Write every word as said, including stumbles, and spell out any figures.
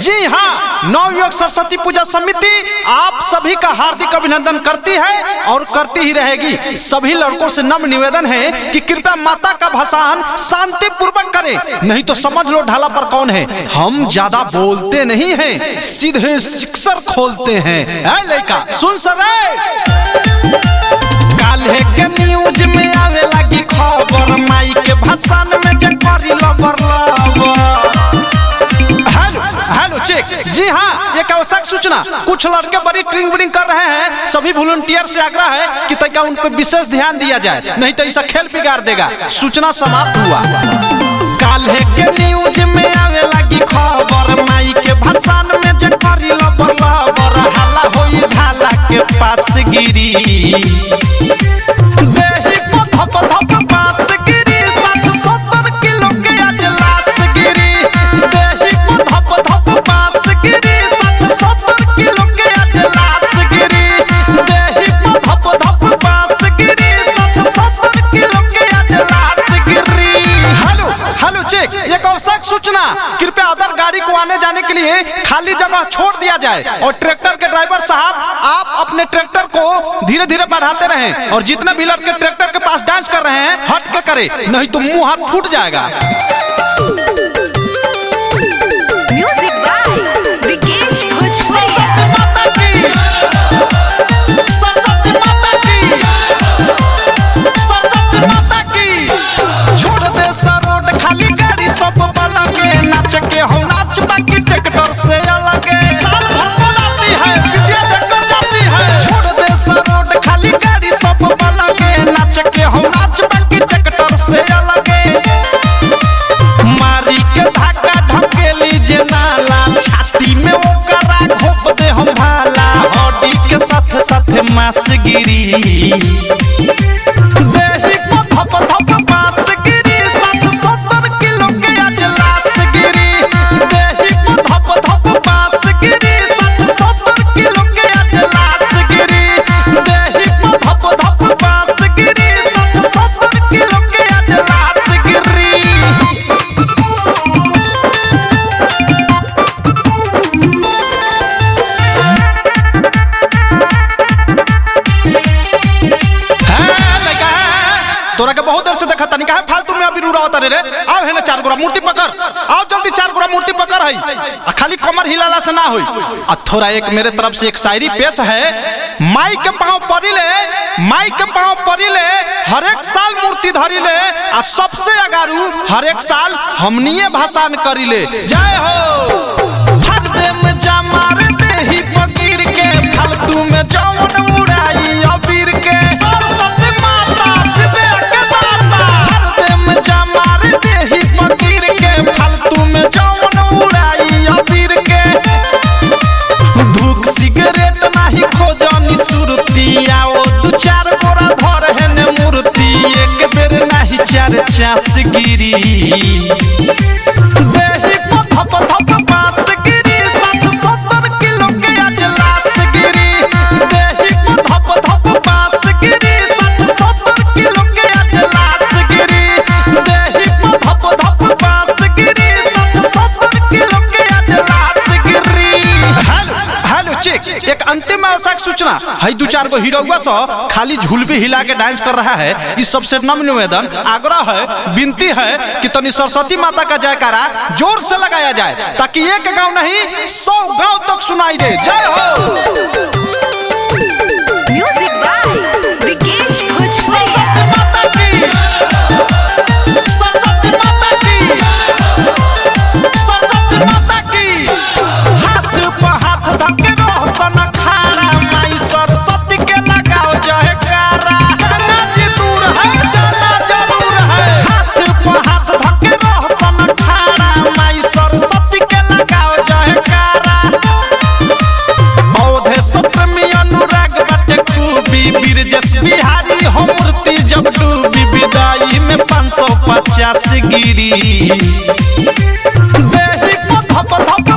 जी हाँ, नवयुवक सरस्वती पूजा समिति आप सभी का हार्दिक अभिनंदन करती है और करती ही रहेगी। सभी लड़कों से नम्र निवेदन है कि कृपया माता का भाषण शांति पूर्वक करें, नहीं तो समझ लो ढाला पर कौन है। हम ज्यादा बोलते नहीं हैं, सीधे सिक्सर खोलते हैं। ऐ लड़का सुन सरे, काल्हे के न्यूज में आवे लगी खबर, माई के भाषण में जे करी लबर लबर। हेलो हेलो चेक, जी हाँ, एक आवश्यक सूचना, कुछ लड़के बड़ी ट्रिंग ब्रिंग कर रहे हैं। सभी वॉलंटियर से आग्रह है कि तनिका उन पर विशेष ध्यान दिया जाए, नहीं तो ऐसा खेल बिगाड़ देगा। सूचना समाप्त हुआ। काल्हे के न्यूज में आवे लगी खबर, माई के भाषण में जे करी लबर लबर। हल्ला होई ढाला के पास गिरी, देही को धप धप पास गिरी। साठ सत्तर किलो के आज लाश गिरी, देही को धप धप पास गिरी। साठ सत्तर किलो के आज लाश गिरी, देही को धप धप पास गिरी। साठ सत्तर किलो के आज लाश गिरी। हेलो हेलो चेक, एक आवश्यक सूचना, कृपया अदर गाड़ी को आने जाने के लिए खाली जगह छोड़ दिया जाए और ट्रैक्टर के ड्राइवर साहब आप अपने ट्रैक्टर को धीरे धीरे बढ़ाते रहें और जितने भी लड़के ट्रैक्टर के पास डांस कर रहे हैं हट के करें, नहीं तो मुंह हाथ फूट जाएगा। म्यूजिक बाय विकेश भोजपुरिया। सरस्वती माता की, सरस्वती माता की। छोड़ दे सरोड खाली गाड़ी सब वाला के, नाच के हो नाच बाकी ट्रैक्टर से अलग है। साल भर बनाती है विद्या देकर जाती है। छोड़ दे सरोड खाली गाड़ी सब वाला के, नाच के हो नाच बाकी ट्रैक्टर से अलग है। मारी के धाका ढकेली जे नाला, छाती में ओकरा घोप दे हम भाला। हड्डी के साथ साथ मांस गिरी, देही को धप धप पास गिरी। साठ सत्तर किलो के आज लाश गिरी, देही को धप धप पास गिरी। साठ सत्तर किलो के आज लाश गिरी, देही को धप धप पास गिरी। साठ सत्तर किलो के आज लाश गिरी। तोरा के बहुत देर से देखा तनी काहे फालतू में अभी रू रहा रे रे। आओ है ना चार गोरा मूर्ति पकड़, आओ जल्दी चार गोरा मूर्ति पकड़ है। आ खाली कमर हिलाला से ना होई। आ थोड़ा एक मेरे तरफ से एक शायरी पेश है। माई के पांव परी ले, माई के पांव परी ले, हर एक साल मूर्ति धरी ले। आ सबसे अगारू हर एक साल हमनिए भाषण करी ले। जय हो। फट दे में जा मार दे ही फकीर के, फालतू में जौन उड़ाई अबीर के। सरस्वती माता विद्या के दाता, हर दे में जा मार दे ही फकीर के, फालतू में जौन उड़ाई अबीर के। धूक सिगरेट नाही खोजनी सुरती, आओ दू चार बोरा धर है ने मूर्ति। एक बेर नाही चार चास गिरी, देही को धप धप पास गिरी। साठ सत्तर किलो के आज लाश गिरी, देही को धप धप पास गिरी। साठ सत्तर किलो के आज लाश गिरी, देही को धप धप पास गिरी। साठ सत्तर किलो के आज लाश गिरी। हेलो हेलो चेक, एक अंतिम आवश्यक सूचना है। दो चार गो हीरोवा सो खाली झुलबी हिला के डांस कर रहा है। इस सबसे नम्र निवेदन आग्रह है, विनती है कि तनी सरस्वती माता का जयकारा जोर से लगाया जाए ताकि एक गांव नहीं सौ गांव तक सुनाई दे। जय हो। म्यूजिक बाय विकेश भोजपुरिया। सरस्वती माता की, सरस्वती माता की, सरस्वती माता की। हाथ पे हाथ धके रोशन खारा, माई सरस्वती के लगाओ जयकारा। गंगा जी दूर है जाना जरूर है, हाथ पे हाथ धके रोशन खारा, माई सरस्वती के लगाओ जयकारा। औधे सप्तमी अनुराग बाटे खूबी, बिरजस बिहारी हो मूर्ति जब डूबी। विदाई में पाँच सौ पचास गिरी, देही को धप धप